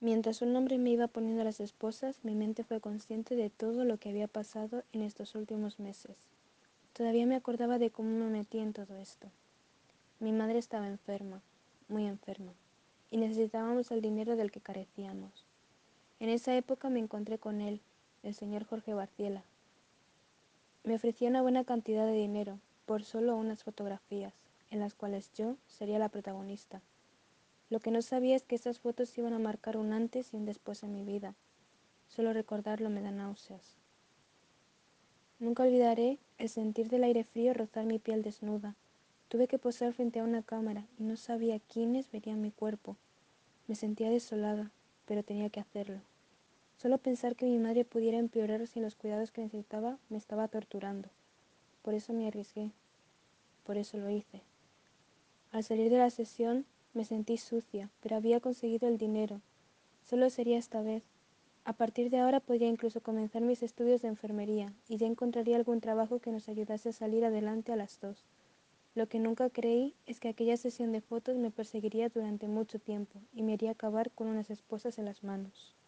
Mientras un hombre me iba poniendo las esposas, mi mente fue consciente de todo lo que había pasado en estos últimos meses. Todavía me acordaba de cómo me metí en todo esto. Mi madre estaba enferma, muy enferma, y necesitábamos el dinero del que carecíamos. En esa época me encontré con él, el señor Jorge Barciela. Me ofrecía una buena cantidad de dinero por solo unas fotografías, en las cuales yo sería la protagonista. Lo que no sabía es que esas fotos iban a marcar un antes y un después en mi vida. Solo recordarlo me da náuseas. Nunca olvidaré el sentir del aire frío rozar mi piel desnuda. Tuve que posar frente a una cámara y no sabía quiénes verían mi cuerpo. Me sentía desolada, pero tenía que hacerlo. Solo pensar que mi madre pudiera empeorar sin los cuidados que necesitaba me estaba torturando. Por eso me arriesgué, por eso lo hice. Al salir de la sesión me sentí sucia, pero había conseguido el dinero. Solo sería esta vez. A partir de ahora podría incluso comenzar mis estudios de enfermería y ya encontraría algún trabajo que nos ayudase a salir adelante a las dos. Lo que nunca creí es que aquella sesión de fotos me perseguiría durante mucho tiempo y me haría acabar con unas esposas en las manos.